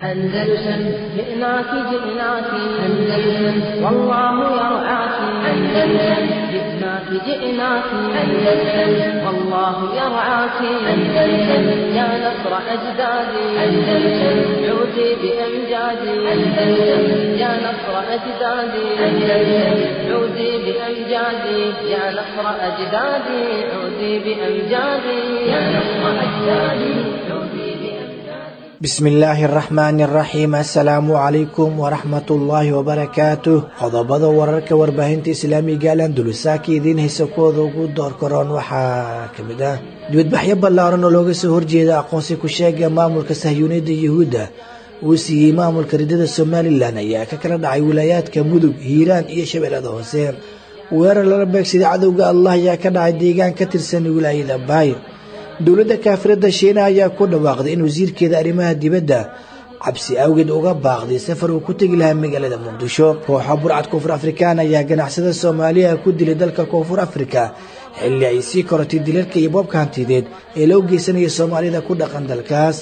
أندلسن جئناك جئناك أندلسن والله يرعاك أندلسن جئناك جئناك أندلسن والله يرعاك أندلسن يا نصر أجدادي أندلسن عودي بأمجادي أندلسن يا نصر أجدادي أندلسن عودي بأمجادي يا نصر أجدادي عودي بأمجادي يا نصر أجدادي عودي بسم الله الرحمن الرحيم السلام عليكم ورحمة الله وبركاته قضبض وررك ورباهنت إسلامي قالان دلساكي دين هسكوذ وقود دور كوران وحاكمده دويد بحيب بلارن ولوغ سهور جيدا أقوصي كشاق مامل كسهيوني دي يهودا وسي مامل كردد السومالي لانيا ككرد عي ولايات كمدوب هيران إيا شبال هذا حسين ويرى لربك سيدي عدوغا الله يا كدعي ديغان كترساني ولاية باير dowladda kaafirada Shiina ayaa ku dhawaaqday in wasiirkeeda arrimaha dibadda cabsi awgeed uga baaqday safar uu ku tagi lahaa magaalada Muqdisho. Kooxo burcad Koonfur Afrikaan ayaa ganacsada Soomaaliya ku dilay dalka Koonfur Afrika xilli ay sii korotay dilalka iyo boobka hantideed ee loo geysanaya Soomaalida ku dhaqan dalkaas.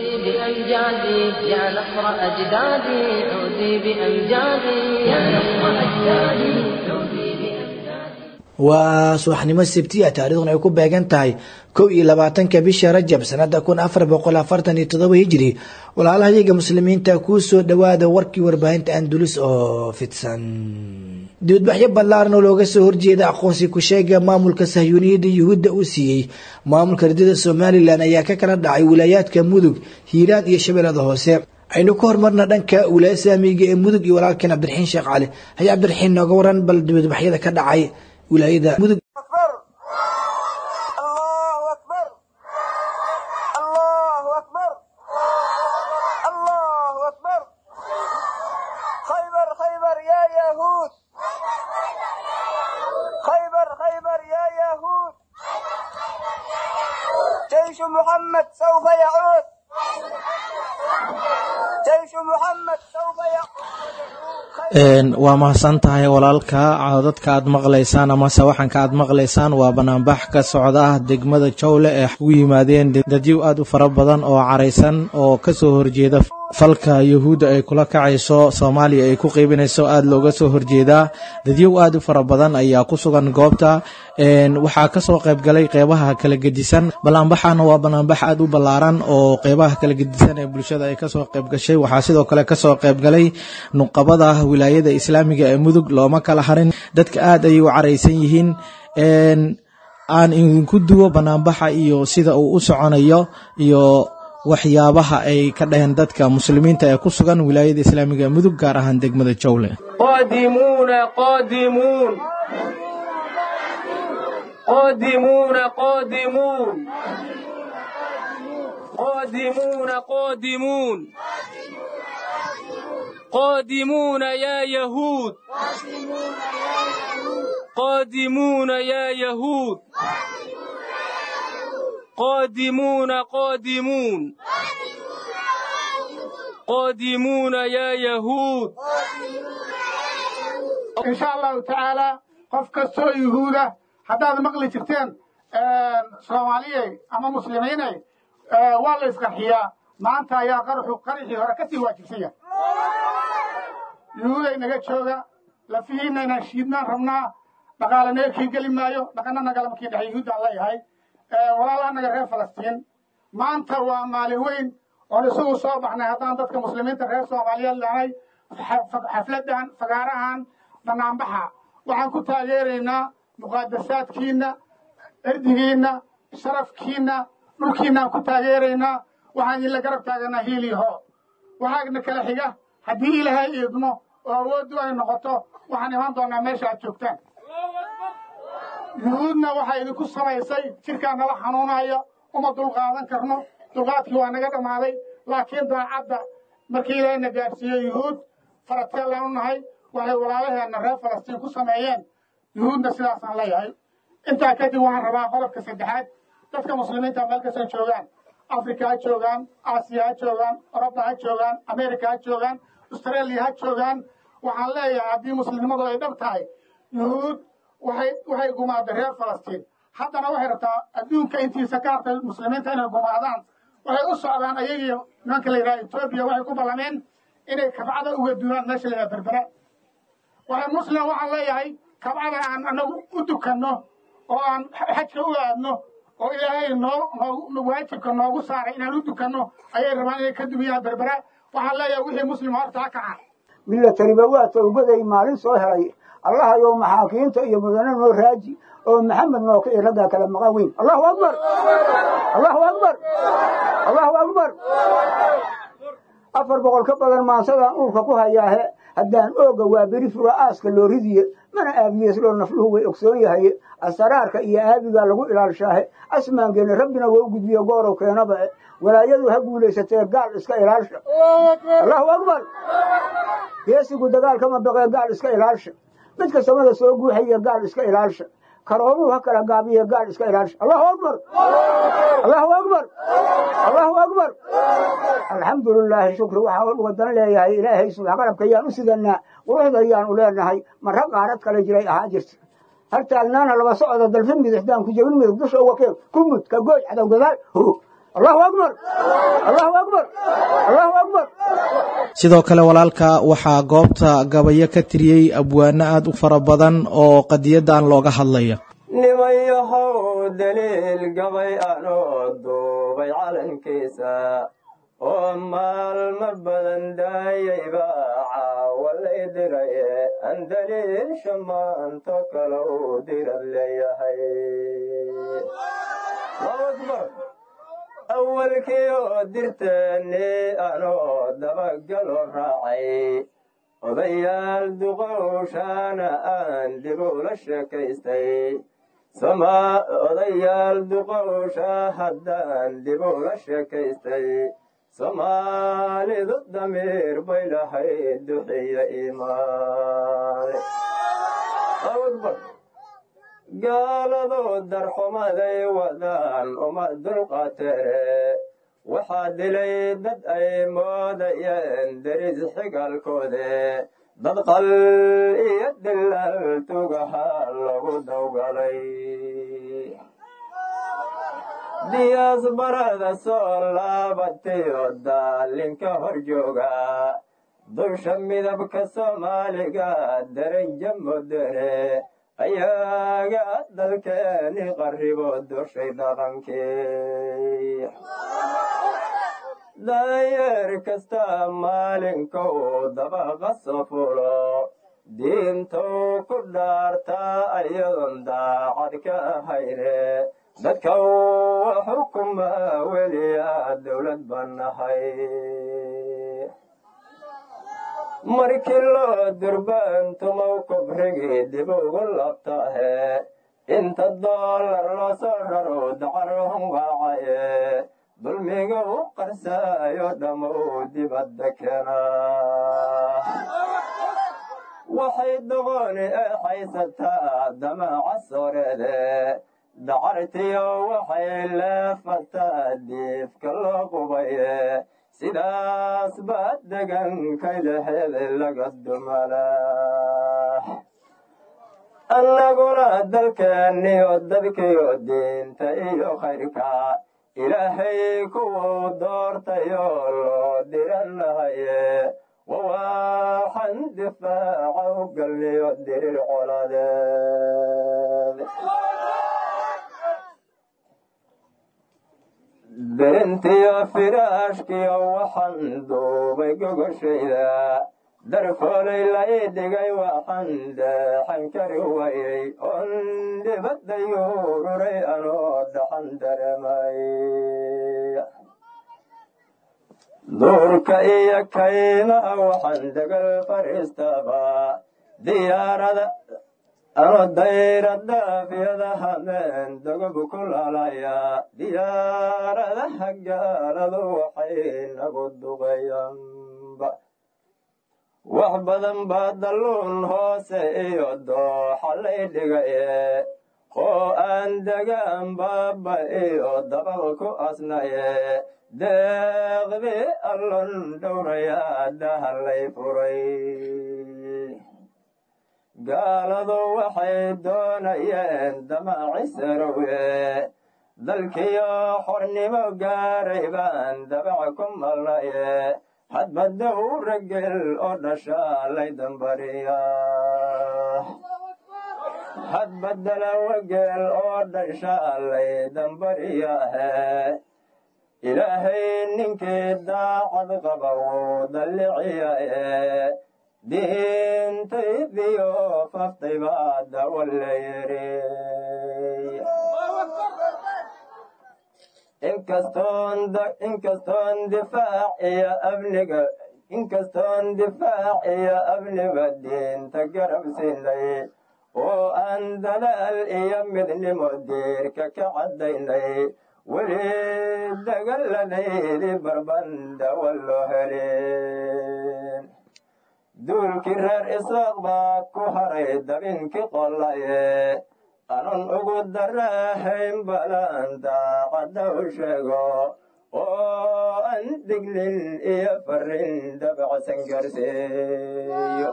waa subaxnimo Sabti taariikhdu ay ku beegan tahay 22 bisha Rajab sanada 1447 Hijri. walaalahayaga muslimiinta ku soo dhawaada warkii warbaahinta Andalus oo fidsan. dibadbaxyo ballaaran oo looga soo horjeeda aqoonsi ku sheega maamulka Sahyuuniyadda Yuhuudda uu siiyay maamulka ridada Somaliland ayaa ka kala dhacay wilaayadka Mudug, Hiiraan iyo Shabeellada Hoose. aynu ka hormarna dhanka wilaayada Islaamiga ee Mudug iyo walaalkeen Cabdiraxiin Sheekh Cali. hay Cabdiraxiin nooga waran bal dibadbaxyada ka dhacay wilaayada Mudug. جيش محمد سوف يعود. جيش محمد سوف يعود. waa mahadsan tahay walaalka dadka aad maqlaysaan ama sawaxanka aad maqlaysaan waa banaanbax ka socda degmada Jowle ee u yimaadeen dadyo aad u fara badan oo careysan oo ka soo horjeeda falka Yuhuudda ay kula kacayso Soomaaliya ay ku qeybinayso aad looga soo horjeeda dadyo aad u fara badan ayaa ku sugan goobta. waxaa ka soo qayb galay qeybaha kala gedisan banaanbaxana waa banaanbax aad u ballaaran oo qeybaha kala gedisan ee bulshada ay ka soo qayb gashay. waxaa sidoo kale ka soo qayb galay nuqabada wilaayada Islaamiga ee Mudug looma kala harin dadka aad ay u careysan yihiin. aan idinku duwo banaanbaxa iyo sida uu u soconayo iyo waxyaabaha ay ka dhaheen dadka muslimiinta ee ku sugan wilaayada Islaamiga ee Mudug gaar ahaan degmada Jowle. قادمون قادمون قادمون قادمون قادمون قادمون قادمون يا يهود قادمون يا يهود قادمون قادمون قادمون يا يهود. إن شاء الله تعالى قف كسو يهودا haddaad maqli jirteen Soomaaliyeey ama muslimiinay waa la isqarxiyaa maanta ayaa qarxii hore ka sii waajibsaya. yuhuuday naga jooga lafihiinayna shiidnaan rabnaa dhaqaale neerkii geli maayo dhaqana nagalamkii dhex yuhuuddaan leeyahay. walaalaanaga reer Falastiin maanta waa maalin weyn oon isugu soo baxnay haddaan dadka muslimiinta reer Soomaaliyeed lahay xafladan fagaarahan banaanbaxa waxaan ku taageeraynaa muqaddasaadkiina erdigiina sharafkiina dhulkiinaan ku taageeraynaa. waxaan idinla garab taaganaa hiiliho waxaana kala xiga haddii ilaahay idmo oo awooddu ay noqoto waxaan iman doonaa meesha aad joogtaan. yuhuudna waxaa idinku samaysay jirkaa nala xanuunayo uma dulqaadan karno dulqaadkii waa naga dhammaaday laakiin daacadda markii ilaahayna gaadhsiiyo yuhuud farateellaan u nahay waxay walaalaheenna reer Falastiin ku sameeyeen yuhuudna sidaasaan leeyahay. intaa kadib waxaan rabaa qodobka saddexaad dadka muslimiinta meel kasta joogaan Afrika ha joogaan Aasiya ha joogaan Awroba ha joogaan Ameerika ha joogaan Australia ha joogaan waxaan leeyahay haddii muslimnimadu ay dhab tahay yuhuud waxay gumaaday reer Falastiin haddana waxay rabtaa adduunka intiisa ka hartay muslimiinta inay gumaadaan waxay u socdaan ayagiyo nimanka la yidhaha etoobiya waxay ku ballameen inay kabcada uga duunaan meesha la yidhaha berbera waxay muslim waxaan leeyahay kabcada aan anagu u dukanno oo aan xajka u aadno oo ilaahay waajibka noogu saaray inaan u dukanno ayay rabaan inay ka dumiyaan berbera waxaan leeyahay wixii muslim horta ha kaca milatariba waa towbaday maalin soo helay allahayow maxaakiinta iyo mudane noo raaji oo maxamed nooka iyo raggaa kala maqan weyn allahu akbar allahu akbar allahu akbar 400 ka badan maansadaan uurka ku hayaahe haddaan ooga waa beri fura aaska loo ridiye mana aabiyeesloo nafluhu way ogsoon yahay asaraarka iyo aabigaa lagu ilaalshaahe asmaangeena rabbina waa u gudbiye goorow keenaba walaayadu ha guulaysatee gaal iska ilaalsha allahu akbar geesigu dagaalkama baqee gaal iska ilaalsha midka samada soo guuxaya gaal iska ilaalsha karoonuhu ha kala gaabiye gaal iska ilaalsha allahu akbar allahu akbar allahu akbar alxamdulilaahi shukri waxaa wadan leeyahay ilaahay subxa qalabka yaan u sidanaa quruxda yaan u leenahay marra qaarad kale jiray ahaa jirta har taagnaana laba socda dalfin midixdaan ku jebin midug dusha uga keen kumud ka gooj cadow gadaal allahu akbar allahu akbar allahu akbar sidoo kale walaalka waxaa goobta gabayo ka tiriyey abwaano aad u fara badan oo qadiyadan looga hadlaya nimayahow daliil gabay anoo duubay calankiisa oo maalmo badan daayayba caawalay diraye aan daliilsha maanto kale u dirad leeyahay awalkii oo dirteeni anoo dabagalo raacay odayaal duqowshaana aan dib ula sheekaystay odayaal duqowsha haddaan dib ula sheekaystay soomaalidu damiir bay lahayd duxiya iimaane gaaladoo darxumaday wadaan uma dulqaatere waxaa dilay dad ay moodayeen deris xigaalkoode dad qal iyo dilal tugaha lagu dawgalay diyaas barada soo laabatayo daalinka hor jooga dusha midabka soomaaliga daraja mudane ayaga dalkeeni qarribo dushay dhaqankii daanyeer kasta maalinkou dabaqa soo fulo diintou ku dhaartaa ayadoon daacad ka ahayne dadka wa xukuma weliyaa dawlad baan nahay markii loo durbaantumow kubrigii dib ugu labtahe inta doolar loo soo raro dacarhun waacaye dulmiga u qarsaayo dhammow dibadda keenaa waxay doqoni ee haysataa damaca sooreede dacartiyo waxay leefataa diifka loo qubaye sidaas baa degankaylaheeda laga dumalaa annaguna dalkeeniyo dadkiyo diinta iyo khayrka ilaahay kuwuu doortayo loo diranahaye wawaaxan difaaca u galniyo dirir coladeed berintiyo firaashkiyo waxaan duubay gogoshayda darfoolay la ii dhigay waxaan deexan kari wayay oon dibadda yuururay anoo dhaxan dareemay duurka iyo kaymaha waxaan degal fariistaba diyaarada anoo dayradhaafyada hameen dogob ku lalaya diyaaradaha gaaladu waxay nagu duqayanba wax badan baa dalluun hoose iyo dooxa lay dhigaye oo aan degaan baaba iyo dabaq ku asnaye deeqdii allon dhowrayaa dahalay furay gaaladu waxay doonayeen damaaci sarowe dalkiyo xornimo gaaray baan dabaca ku malnaye hadba dawra gel oo dhashaa lay dambariya hadba dalawa gel oo dhashaa lay dambariyahe ilaahay ninkii daacad qaba wuu dalliciyaye diintaydiyo faftay baa dawa la yiri inkastoon difaac iyo amniga diinta garab siinay oo aan dalaal iyo midnimo diirka ka caddaynay weli dagaladaydi barbanda waloo helin duulkii reer isaaq baa ku haray dabinkii qollaye anan ugu darahayn balan daaqada u sheego oo aan diglin iyo farin dabacsan garseeyo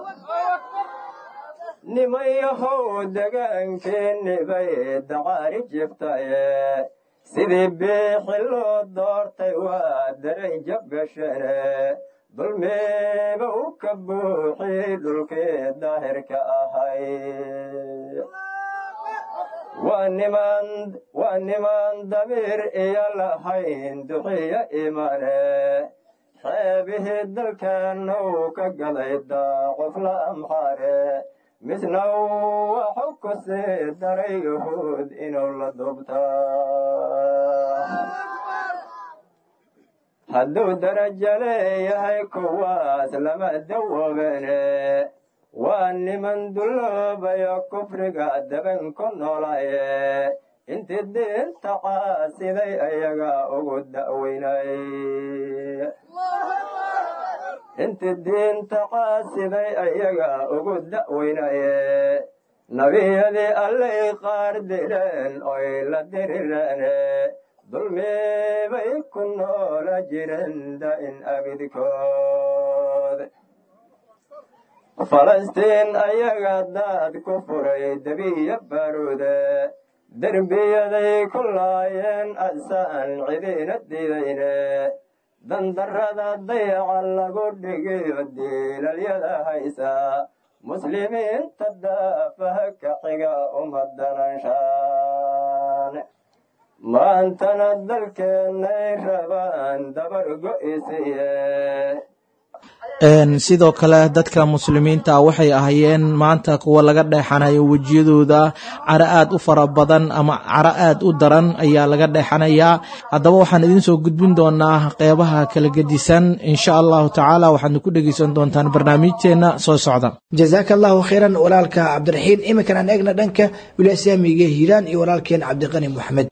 nimayahow degaankeeni bay dacaari jiftaye sidii biixi loo doortay waa darajo gashane dulmiba u ka buuxii dhulkii daahirka ahay waa niman damiir iyo lahayn duxiyo imane xeebihii dalkaanow ka gaday daaqof la amxaare misna waxu ku sii daray yuhuud inuu la dubtaa hadduu darajo leeyahay kuwaas lama dawoobene waa niman dulloobayo kufriga daban ku noolaye intii diinta caasiday ayaga ugu da'weynay nabiyadii allay qaar direen oy la dirireene dulmibay ku noola jireen da'in abidkood falastiin ayaga daad ku furay debiya baruude derbiyaday ku laayeen asaan cidiina diidayne dandarrada dayaca lagu dhigiyo diilalyada haysa muslimiinta daafaha ka xiga umadananshaan maantana dalkeennay rabaan dabar go'isiye sidoo kale dadka muslimiinta waxay ahaayeen maanta kuwa laga dheexanayo wejiyadooda cara aad u fara badan ama cara aad u daran ayaa laga dheexanayaa haddaba waxaan idiin soo gudbin doonaa qeybaha kala gedisan insha allahu tacaala waxaadna ku dhegeysan doontaan barnaamijteena soo socda jazaaka allahu khayran walaalka cabdiraxiin iminkan aan eegna dhanka wilaasyaamiga hiiraan iyo walaalkeen cabdiqani moxamed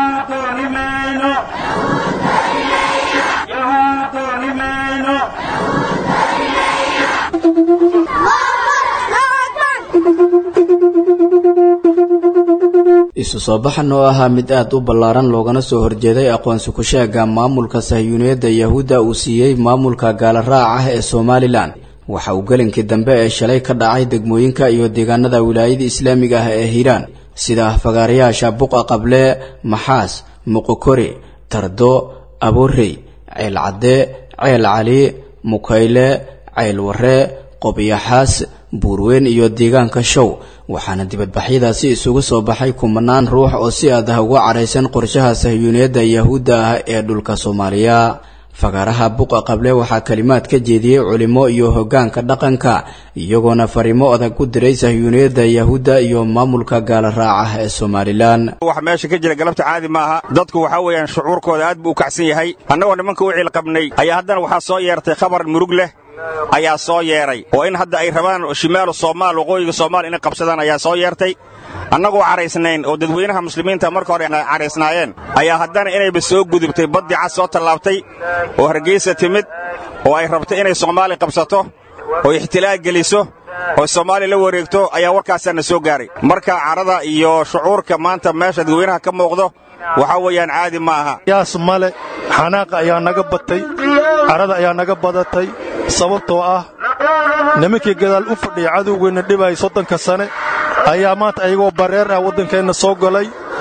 isu soo baxan oo ahaa mid aad u ballaaran loogana soo horjeeday aqoonsi ku sheega maamulka sahyuuniyadda yahuudda uu siiyey maamulka gaala raac ah ee somalilan waxa uu gelinkii dambe ee shalay ka dhacay degmooyinka iyo deegaanada wilaayada islaamiga ah ee hiiraan sida fagaarayaasha buqa qable maxaas muqokori tardo abuurey ceel cadde ceel cali mukayle ceel warre qobyaxaas buurweyn iyo deegaanka show waxaana dibadbaxyadaasi isugu soo baxay kumanaan ruux oo si aad ah uga caraysan qorshaha sahyuuniyadda yahuudda ah ee dhulka Soomaaliya fagaaraha buqa qable waxaa kalimaad ka jeediyay culimo iyo hoggaanka dhaqanka iyagoona farimo adag u diray sahyuuniyadda yahuudda iyo maamulka gaala raaca ee Soomaaliland waxa meesha ka jira galabta caadi maaha dadku waxa weeyaan shucuurkooda aad buu u kacsan yahay annagoo nimanka u ciil qabnay ayaa haddana waxa soo yeertay khabar murug leh ayaa soo yeeray oo in hadda ay rabaan shimaal Soomaal waqooyiga Soomaal in qabsadaan ayaa soo yeertay annagoo caraysnayn oo dadweynaha muslimiinta marka hore caraysnaayeen ayaa haddana inay soo gudubtay baddi cas soo tallaabtay oo Hargeysa timid oo ay rabtay inay Soomaali qabsato oo ixtilaal geliso oo Soomaali la wareegto ayaa warkaasna soo gaaray marka carada iyo shucuurka maanta meesha dadweynaha ka muuqdo waxa weeyaan caadi maaha yaa Soomaali xanaaq ayaa naga batay carada ayaa naga badatay sababtoo ah nimankii gadaal u fadhiya cadowgeena dhibay 30 sano ayaa maanta ayagoo bareer ah waddankeena soo galay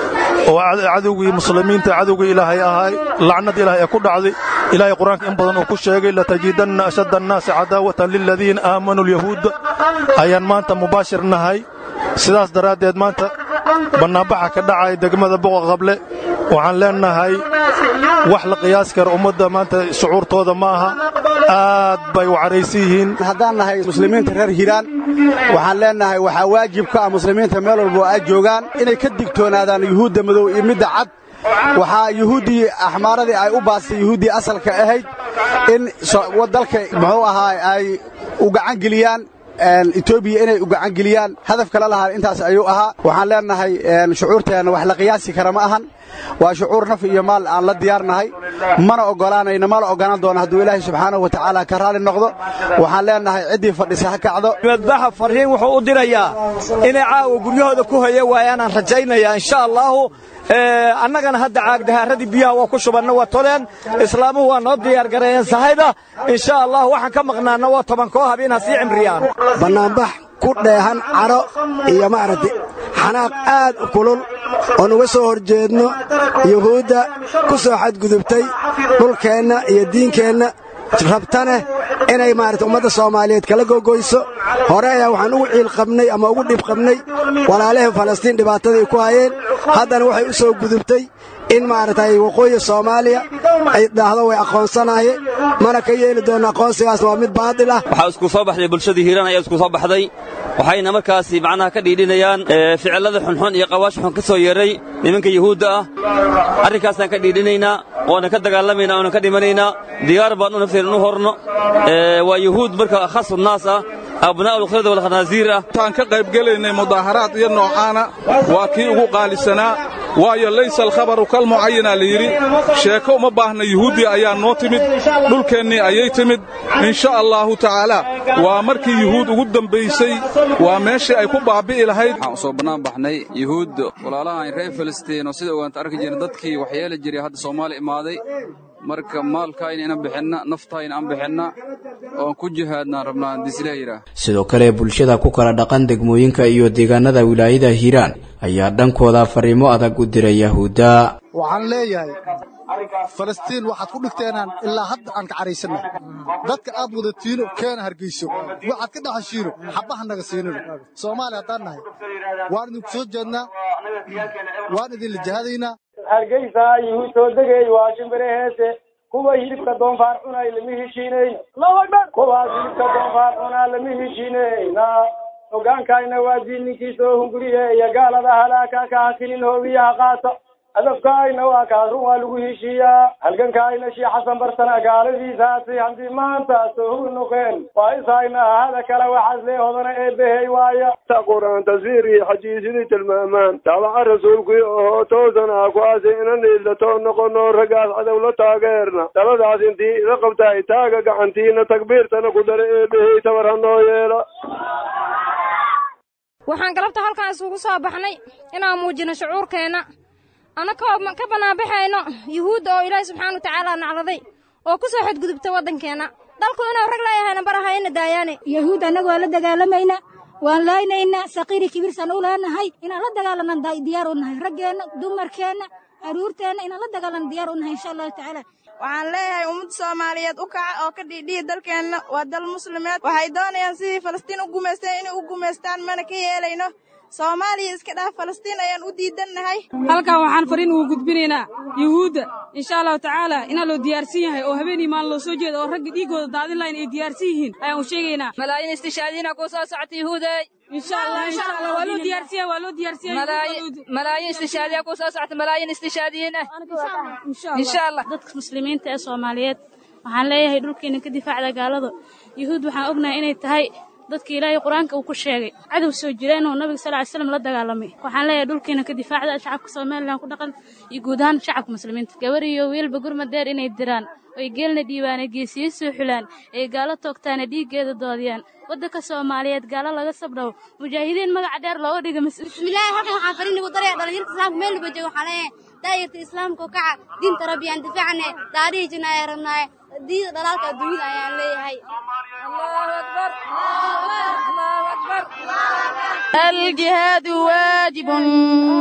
oo cadowgii muslimiinta cadowgii ilaahay ahay lacnad ilaahay ku dhacday ilaahay quraanka in badan uu ku sheegay la tajidanna ashadda an-naasi cadaawatan lil ladina aamanu al-yahuud ayaan maanta mubaashir nahay sidaas daraadeed maanta banaanbaxa ka dhacay degmada Boqor Qable waxaan leenahay wax la qiyaas karo ummadda maanta shucuurtooda ma aha aad bay u careysiin haddaan nahay muslimiinta reer Hiiraan waxaan leenahay waxa waajib ka ah muslimiinta meel walba ay joogaan inay ka digtoonaadaan yuhuudda madow iyo midda cad waxa yuhuudii ahmaaradii ay u baasay yuhuudii asalka ahayd in wadalka muxuu ahaa ay u gacan geliyaan Ethiopia inay u gacan geliyaan hadaf kala lahaa intaas ayuu ahaa waxaan leenahay shucuurteena wax la qiyaasi kara ma ahan waa shucuur naf iyo maal aan la diyaarnahay mana ogolaanayna ma la ogolaan doono hadduu Ilaahay subxaanahu wa ta'aala ka raali noqdo waxaan leenahay cidii fadhisa ha kacdo madbaxa fariin wuxuu u dirayaa inay caawa guryahooda ku hayay waayaan rajaynayaa insha Allah annagana hadda caagdahaaradii biyaha waa ku shubanna waa toleen islaamuhu waa noo diyaar gareeyeen sahayda insha Allah waxaan ka maqnaana waa 10 koox habeen ha sii cimriyaan banaanbax ku dheehan caro iyo maaragtay xanaaq aad u kulul oo uga soo horjeedno yuhuudda ku soo xadgudubtay dhulkeenna iyo diinkeenna rabtana inay maaragtay ummadda Soomaaliyeed kala gogoyso hore ayaa waxaan ugu ciil qabnay ama ugu dhib qabnay walaalaha Falastiin dhibaatadii ku hayeen haddana waxay u soo gudubtay in maaragtay waqooyi Soomaaliya ay dhaahdo way aqoonsanaayeen mana ka yeeli doona aqoonsigaas waa mid baadil ah waxa isku soo baxday bulshadii Hiiraan ayaa isku soo baxday waxayna markaasi macnaha ka dhiidhinayaan ficilada xunxun iyo qawaash xun ka soo yeeray nimanka Yahuudda ah arrinkaas aan ka dhiidhinaynaa oo aan ka dagaalamayna oo aan ka dhimanaynaa diyaar baan u nafteena u horno waa Yahuud marka khaas naas ah abnaa al-khirad wal khanaazir ah taan ka qayb galeynay mudaharaad iyo noocaana waa kii ugu qaalisanaa waayo laysa al-khabaru kal mu'ayyana liiri sheeko uma baahna Yahuudi ayaa noo timid dhulkeennii ayay timid insha Allah ta'ala waa markii Yahuud ugu dambeysay waa meeshii ay ku baabi'i lahayd waxaan soo banaan baxnay Yahuud walaalaha reer Falastiin oo sida aan arki jirnay dadkii waxyeelo jiray hadda Soomaali imaaday marka maalkayna inaan bixinna naftayna aan bixinna oo ku jihaadna rabnaa disleeyra sidoo kale bulshada ku kala dhaqan degmooyinka iyo deegaanada wilaayada Hiiraan ayaa dhankooda fariimo adag u diray Yahuuda waxaan leeyahay Falastiin waxaad ku dhigteenaan ilaa hadda aan ka cariisana dadka aad wadatiino keen hargeyso waxaad ka dhaxashiino xabaha naga siinino Soomaaliya hadaan nahay waan idin soo jeednaa waan idin la jahadaynaa hargeysa yuhuud soo degay waa shimbiraheese kuwa hilibka doonfaar cunay lama heshiinay kuwa hilibka doonfaar cunaa lama heshiinayna hogaankayna waa diinninkii soo hunguriye iyo gaalada halaaka ka hakinin hoobiyaha qaata adafkayna waa kaas run waa lagu heshiiyaa halgankayna Sheekh Xasan Barsana gaaladiisaasi haddii maanta soo noqeen waa isayna hada kale waxaas leehodana eebahay waaya quraan tasiiri xadiisidii tilmaamaan tabaca rasuulku oo toosana ku aasaynan ilato noqono ragaas cadow la taageerna taladaas intii ila qabtay taaga gacantiina takbiirtana ku dara eebahay tabaranoo yeela waxaan galabta halkaan isugu soo baxnay inaan muujino shucuurkeena anaka ka banaanbaxayno yuhuudda oo Ilaahay subxaanahu wa ta'aala nacladay oo ku soo xadgudubtay wadankeena dalku inuu rag leeyahayna barahayna daayaane yuhuud anagu waa la dagaalamayna waan laaynaynaa saqiiri kibirsan u leenahay inaan la dagaalano diyaar u nahay raggeena dumarkeena aruurteena inaan la dagaalano diyaar u nahay insha Allah ta'ala waxaan leeyahay ummadda Soomaaliyeed u kaca oo ka dhiidhiya dalkeena waa dal muslimeed waxay doonayaan sidii Falastiin u gumeystaan inay u gumeystaan mana ka yeelayno Soomaaliya iska dhaaf Falastiin ayaan u diidanahay halka waxaan fariin ugu gudbinaynaa Yahuuda insha Allah ta'ala in loo diyaarsan yahay oo habeenii maalin loo soo jeedo oo rag dhiigooda daadin laan ay diyaarsan yihiin ayaan u sheegaynaa malaayin istishaadina ku soo socotay Yahuuda insha Allah waa loo diyaarsan malaayin istishaadiya ku soo socotay malaayin istishaadiyina insha Allah dadka muslimiinta ee Soomaaliyeed waxaan leeyahay dhulkeena ka difaacda gaalada Yahuud waxaan ognahay inay tahay dadka Ilaahay Quraanka uu ku sheegay cadow soo jireen oo Nabiga sallallahu alayhi wasallam la dagaalamay waxaan leeyahay dhulkeena ka difaacda shacabka Soomaaliland ku dhaqan iyo guud ahaan shacabka muslimiinta gabar iyo wiilba gurmadeer inay diraan oo geelna diiwaana geesiyo soo xulaan ee gaalo toogtaana dhiigeeda doodiyaan wadanka Soomaaliyeed gaalo laga sabrow mujaahidiin magac dheer looga dhigay bismillaah halkan waxaan fariin ugu daray dhalinyarada islaamka meel walba jooga waxaan leeyahay daayirta islaamka oo kaca diinta rabbi aan difaacne taariikhna ay rabnaa diida dalaalka adduunyada ayaan leeyahay الله أكبر الله أكبر الجهاد واجب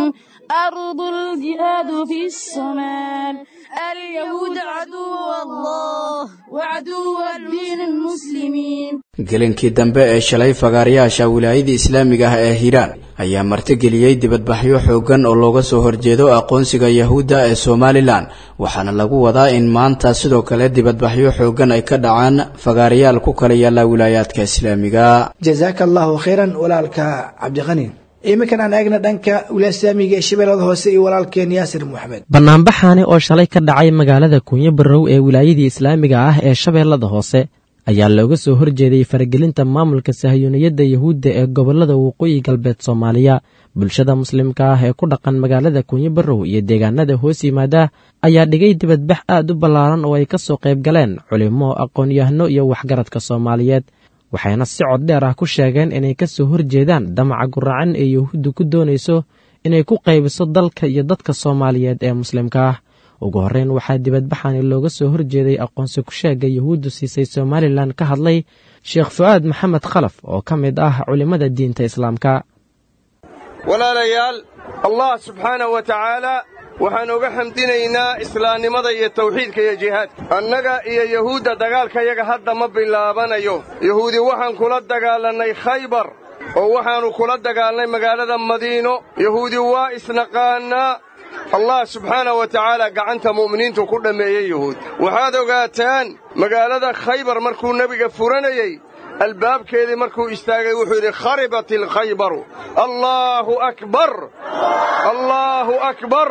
أرض الجهاد في الصمام اليهود عدو الله وعدو الدين المسلمين gelinkii dambe ee shalay fagaarayaasha wilaayada islaamiga ah ee Hiiraan ayaa martigeliyay dibadbaxyo xoogan oo looga soo horjeedo aqoonsiga Yahuuda ee Soomaaliland waxaana lagu wadaa in maanta sidoo kale dibadbaxyo xoogan ay ka dhacaan fagaarayaal ku kala yaala wilaayadka islaamiga. Jazakallahu khairan walaalka Cabdiqani. iminkan aan eegna dhanka wilaayada islaamiga ee Shabeellada Hoose iyo walaalkeen Yaasir Maxamed. Banaanbaxani oo shalay ka dhacay magaalada Kunyo Barrow ee wilaayada islaamiga ah ee Shabeellada Hoose ayaa looga soo horjeeday faragelinta maamulka Sahiyuuniyadda Yahuudda ee gobolada waqooyi galbeed Soomaaliya. Bulshada muslimka ah ee ku dhaqan magaalada Kunyo Barrow iyo deegaanada hoos yimaada ayaa dhigay dibadbax aad u ballaaran oo ay ka soo qayb galeen culimo, aqoon-yahano iyo waxgaradka Soomaaliyeed. waxayna si cod dheer ah ku sheegeen inay ka soo horjeedaan damaca guracan ee Yahuuddu ku doonayso inay ku qaybiso dalka iyo dadka Soomaaliyeed ee muslimka ah. ugu horreyn waxaa dibadbaxani looga soo horjeeday aqoonsi ku sheegay Yahuuddu siisay Somaliland ka hadlay Sheekh Fuaad Maxamed Khalaf oo ka mid ah culimada diinta Islaamka. walaalayaal Allah subhanahu wa ta'ala waxaan uga xamdinaynaa islaamnimada iyo tawxiidka iyo jihaadka. annaga iyo Yahuudda dagaalka yaga hadda ma bilaabanayo. Yahuudi waxaan kula dagaalanay Khaybar oo waxaanu kula dagaalnay magaalada Madiino. Yahuudi waa isnaqaanaa. Allah subhanahu wa ta'ala gacanta mu'miniintu ku dhameeyay Yahuud. waxaad ogaataan magaalada Khaybar markuu nabiga furanayay albaabkeedii markuu istaagay wuxuu yidhi kharibatil khaybaru allahu akbar allahu akbar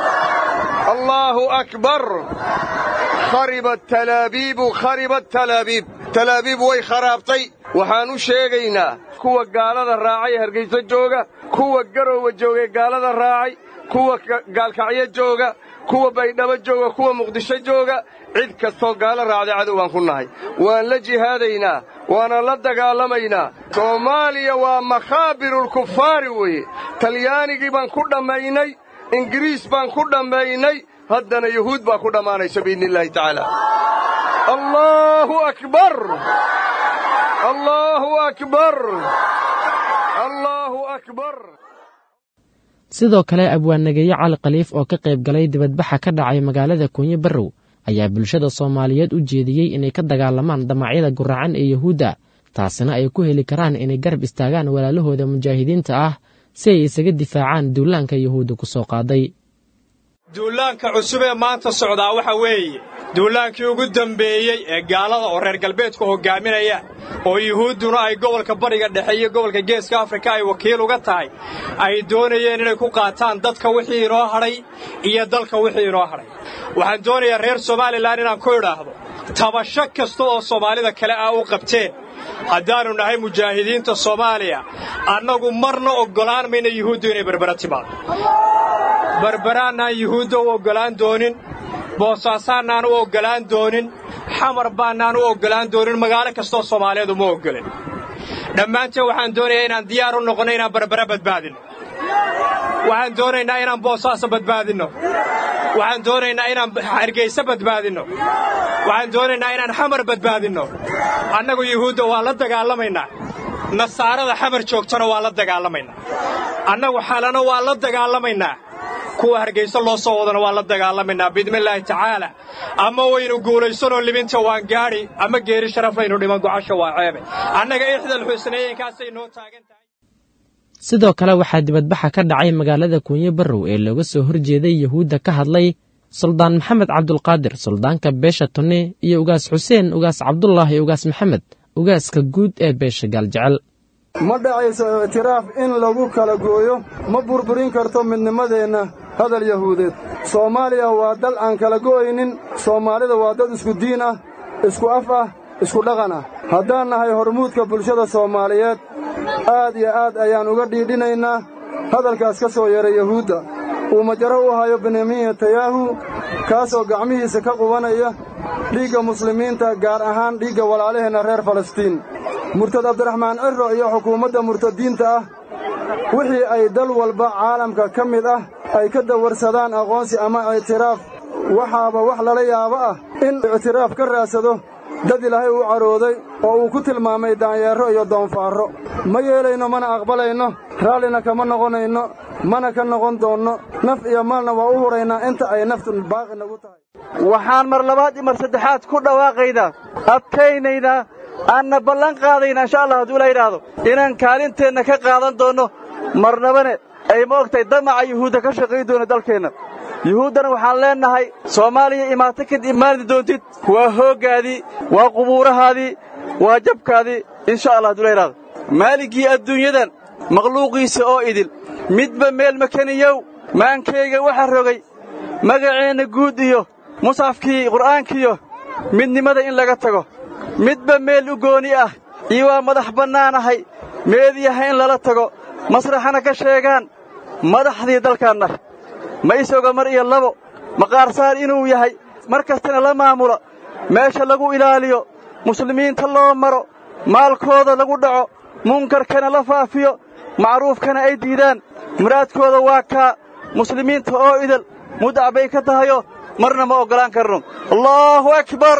allahu akbar kharibat talaabiib talaabiib way kharaabtay. waxaan u sheegaynaa kuwa gaalada raacay Hargeysa jooga, kuwa Garowe jooga gaalada raacay, kuwa gaalkacyo jooga, kuwa Baydhabo jooga, kuwa Muqdisho jooga, cid kastoo gaalo raacday cadow aan ku nahay. waan la jihaadaynaa, waana la dagaalamaynaa. Soomaaliya waa makhaabirul kufaari weeye. Talyaanigii baan ku dhammaynay, Ingiriis baan ku dhammaynay, haddana Yahuud baa ku dhammaanaysa biidnillaahi tacaala. allahu akbar allahu akbar allahu akbar. sidoo kale abwaanageeye Cali Khaliif oo ka qayb galay dibadbaxa ka dhacay magaalada Kunyo Barrow ayaa bulshada Soomaaliyeed u jeediyey inay ka dagaalamaan damacyada guracan ee Yahuudda, taasina ay ku heli karaan inay garab istaagaan walaalahooda mujaahidiinta ah si ay isaga difaacaan duulaanka Yahuudda ku soo qaaday. duulaanka cusub ee maanta socdaa waxa weeye duulaankii ugu dambeeyey ee gaalada oo reer galbeedku hogaaminaya oo Yahuudduna ay gobolka bariga dhexe iyo gobolka geeska Afrika ay wakiil uga tahay ay doonayeen inay ku qaataan dadka wixii inoo hadhay iyo dalka wixii inoo hadhay. waxaan doonayaa reer Soomaaliland inaan ku idhaahdo tabasho kasta oo Soomaalida kale ah u qabteen haddaanu nahay mujaahidiinta Soomaaliya annagu marna ogolaan mayna Yahuuddu inay berbera timaado. berberaanaan Yahuudda u ogolaan doonin, boosaasaanaan u ogolaan doonin, xamar baanaan u ogolaan doonin, magaalo kastoo Soomaaliyeed uma ogolin. dhammaanteen waxaan doonayaa inaan diyaar u noqono inaan berbera badbaadino. waxaan doonaynaa inaan boosaaso badbaadino. waxaan doonaynaa inaan Hargeysa badbaadino. waxaan doonaynaa inaan xamar badbaadino. annagu Yahuudda waa la dagaalamaynaa. nasaarada xamar joogtana waa la dagaalamaynaa. annagu xalana waa la dagaalamaynaa. kuwa Hargeysa loo soo wadana waa la dagaalamaynaa biidnillaahi tacaala. ama waynu guulaysanoo libinta waan gaadhi ama geeri sharafaynu dhiman gocasho waa ceebe. annaga ixdal xusnayeenkaasay noo taagan tahay. sidoo kale waxaa dibadbaxa ka dhacay magaalada Kunyo Barrow ee looga soo horjeeday Yahuudda ka hadlay Suldaan Maxamed Cabdulqaadir, suldaanka beesha Tunne, iyo ugaas Xuseen, ugaas Cabdullah iyo ugaas Maxamed, ugaaska guud ee beesha Gaaljecel. ma dhacayso i'tiraaf in lagu kala gooyo, ma burburin karto midnimadeenna hadal Yahuudeed. Soomaaliya waa dal aan kala go'aynin. Soomaalida waa dad isku diin ah, isku af ah, isku dhaqan ah. haddaan nahay hormuudka bulshada Soomaaliyeed aad iyo aad ayaan uga dhiidhinaynaa hadalkaas ka soo yeeray Yahuudda. uu majaro u hayo Benyamin Netanyahu kaasoo gacmihiisa ka qubanaya dhiigga muslimiinta, gaar ahaan dhiigga walaalaheenna reer Falastiin. murtad Cabdiraxmaan Cirro iyo xukuumadda murtadiinta ah wixii ay dal walba caalamka ka mid ah ay ka dawarsadaan aqoonsi ama i'tiraaf, waxaaba wax lala yaabo ah in i'tiraaf ka raadsado dad Ilaahay u carooday oo uu ku tilmaamay daanyeero iyo doonfaarro. ma yeelayno mana aqbalayno, raallina kama noqonayno. mana ka noqon doonno naf iyo maalna waa u huraynaa inta ay naftu baaqi nagu tahay waxaan mar labaad iyo mar saddexaad ku dhawaaqaynaa adkaynaynaa aanna ballan qaadaynaa insha allah hadduu la yidhaahdo inaan kaalinteenna ka qaadan doonno marnabane ay ma ogtahay damaca yuhuudda ka shaqayn doona dalkeenna yuhuuddana waxaan leennahay soomaaliya imaato kad imaani doontid waa hooggaadii waa qubuurahaadii waa jabkaadii insha allah hadduu la yidhaahdo maaligii adduunyadan makhluuqiisa oo idil midba meel makaniyow maankayga waxa rogay magaceenna guud iyo musxafkii qur'aankiiyo midnimada in laga tago midba meel u gooni ah iyo waa madax bannaanahay meediyaha in lala tago masraxana ka sheegaan madaxdii dalkaanna ma isoga mar iyo labo maqaarsaar inuu yahay mar kastana la maamulo meesha lagu ilaaliyo muslimiinta loo maro maalkooda lagu dhaco munkarkana la faafiyo macruufkana ay diidaan muraadkooda waa kaa muslimiinta oo idil mudac bay ka tahayo marna ma oggolaan karno allaahu akbar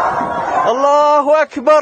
allaahu akbar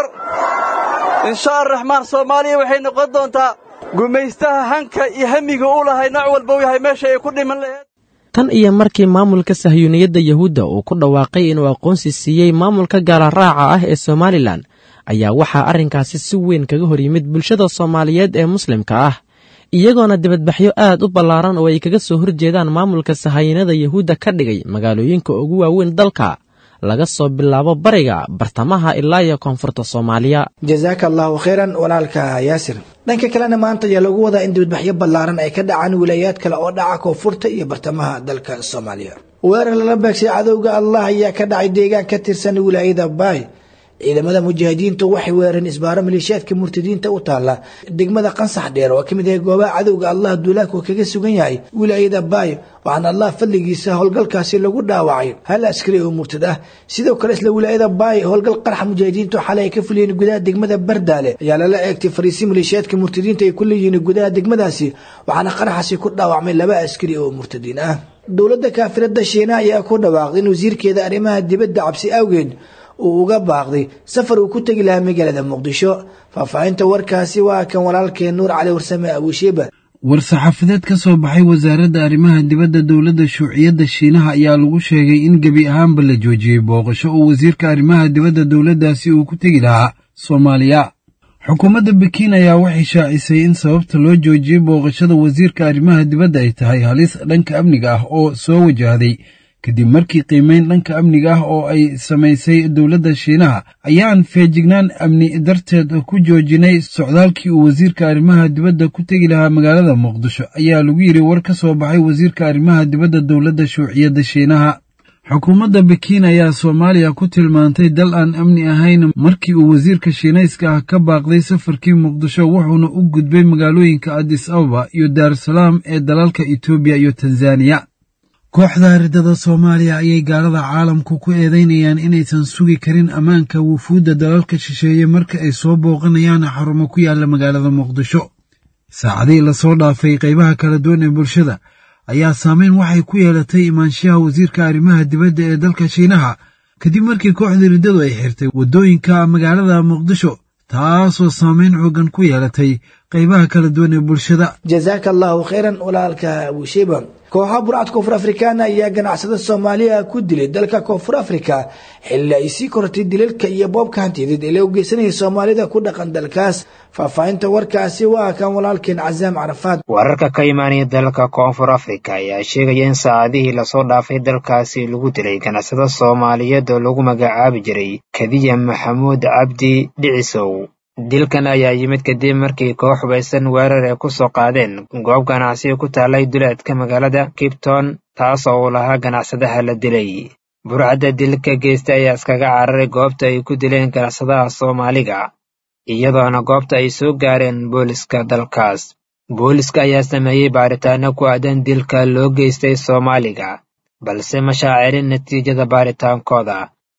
inshaa araxmaan soomaaliya waxay noqon doontaa gumaystaha hanka iyo hamiga u lahay nooc walba u yahay meesha ay ku dhiman laheed tan iyo markii maamulka sahyuuniyadda yahuudda uu ku dhawaaqay inuu aqoonsi siiyey maamulka gaalaraaca ah ee somalilan ayaa waxaa arrinkaasi si weyn kaga hor yimid bulshada soomaaliyeed ee muslimka ah iyagoona dibadbaxyo aad u ballaaran oo ay kaga soo horjeedaan maamulka sahayanada yahuudda ka dhigay magaalooyinka ugu waaweyn dalka laga soo bilaabo bariga bartamaha ilaa iyo koonfurta soomaaliya jazaaka allahu khayran walaalka yaasir dhanka kalena maanta ayaa lagu wadaa in dibadbaxyo ballaaran ay ka dhacaan wilayaad kale oo dhaca koonfurta iyo bartamaha dalka soomaaliya weerar lala beegsay cadowga allah ayaa ka dhacay deegaan ka tirsan wilaayada baay ciidamada mujaahidiintu waxay weerareen isbaaro maleeshiyaadka murtadiinta u taala degmada qansax dheer oo kamid ah goobaha cadowga allah duulaanku kaga sugan yahay wilaayada baay waxaana allah fadligiisa howlgalkaasi lagu dhaawacay hal askari oo murtad ah sidoo kale isla wilaayada baay howlgal qaraxa mujaahidiintu xalay ay ka fuliyeen gudaha degmada bardaale ayaa lala eegtay fariisi maleeshiyaadka murtadiinta ay ku leeyihiin gudaha degmadaasi waxaana qaraxaasi ku dhaawacmay 2 askari oo murtadiin ah dowladda kaafirada Shiinaha ayaa ku dhawaaqday in wasiirkeeda arrimaha dibadda cabsi awgeed uu uga baaqday safar uu ku tagi lahaa magaalada muqdisho faahfaahinta warkaasi waa kan walaalkeen nuur cali warsame abushiiba war-saxaafadeed ka soo baxay wasaaradda arrimaha dibadda dowladda shuuciyadda shiinaha ayaa lagu sheegay in gebi ahaanba la joojiyey booqasho oo wasiirka arrimaha dibadda dowladdaasi uu ku tegi lahaa soomaaliya xukuumadda Bekiin ayaa waxay shaacisay in sababta loo joojiyey booqashada wasiirka arrimaha dibadda ay tahay halis dhanka amniga ah oo soo wajahday kadib markii qiimeyn dhanka amniga ah oo ay samaysay dowladda shiinaha ayaan feejignaan amni darteed ku joojinay socdaalkii uu wasiirka arrimaha dibadda ku tegi lahaa magaalada muqdisho ayaa lagu yiri war ka soo baxay wasiirka arrimaha dibadda dowladda shuuciyadda shiinaha xukuumadda Bekiin ayaa Soomaaliya ku tilmaantay dal aan amni ahayn markii uu wasiirka Shiinayska ah ka baaqday safarkii muqdisho wuxuuna u gudbay magaalooyinka Addis Ababa iyo Dar es Salaam ee dalalka Itoobiya iyo Tanzania kooxda ardada Soomaaliya ayay gaalada caalamku ku eedeynayaan inaysan sugi karin ammaanka wufuudda dalalka shisheeye marka ay soo booqanayaan xarumo ku yaala magaalada muqdisho saacadii la soo dhaafay qaybaha kala duwan ee bulshada ayaa saameyn waxay ku yeelatay imaanshaha wasiirka arrimaha dibadda ee dalka Shiinaha kadib markii kooxda ridadu ay xirtay wadooyinka magaalada muqdisho taasoo saameyn xooggan ku yeelatay qaybaha kala duwan ee bulshada jazaaka allahu khayran walaalka abushiiba kooxaha burcad koonfur afrikaana ayaa ganacsada Soomaaliya ku dilay dalka koonfur Afrika xilli ay sii kortay dilalka iyo boobka hantiyadeed ee loo geysanayay Soomaalida ku dhaqan dalkaas faahfaahinta warkaasi waa kan walaalkeen Cazaam Carafaad wararka ka imaanaya dalka koonfur Afrika ayaa sheegaya in saacadihii la soo dhaafay dalkaasi lagu dilay ganacsada Soomaaliyeed oo lagu magacaabi jiray Kadiya Maxamuud Cabdi Dhicisow dilkan ayaa yimid kadib markii koox hubaysan weerar ay ku soo qaadeen goob ganacsi ku taalay duleedka magaalada Cape Town taasoo uu lahaa ganacsadaha la dilay burcadda dilka geystay ayaa iskaga cararay goobta ay ku dileen ganacsadaha Soomaaliga iyadoona goobta ay soo gaareen booliska dalkaas booliska ayaa sameeyay baaritaano ku aadan dilka loo geystay Soomaaliga balse ma shaacilin natiijada baaritaankooda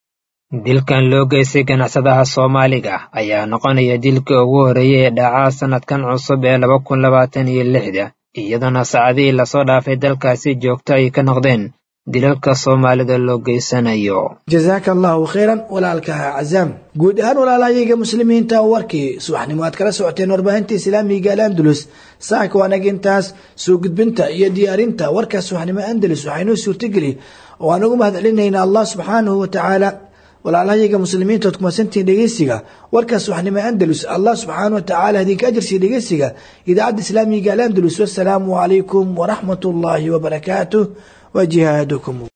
dilkan loo geystay ganacsadaha Soomaaliga ayaa noqonaya dilka ugu horeeyay ee dhaca sanadkan cusub ee 2026 iyadana saacadii la soo dhaafay dalkaasi joogto ay ka noqdeen dilalka soomaalida loo geysanayo. jazaaka allahu khayran walaalkaha cazaam. guud ahaan walaalahayaga muslimiinta warkii subaxnimo aad kala socoteen warbaahinta islaamiga al-andalus saaka waanaga intaas soo gudbinta iyo diyaarinta warka subaxnimo andalus waxaynoo suurtageli oo aan ugu mahadcelinaynaa allah subxaanahu watacaala. walaalahayaga muslimiinta ood kumasantihiin dhegeysiga warkaas subaxnimo andalus allah subxaanahu watacaala idinka ajarsiiya dhegeysiga idaacadda islaamiga al-andalus. wassalaamu calaykum waraxmat ullaahi wabarakaatuh wa jihaadukum.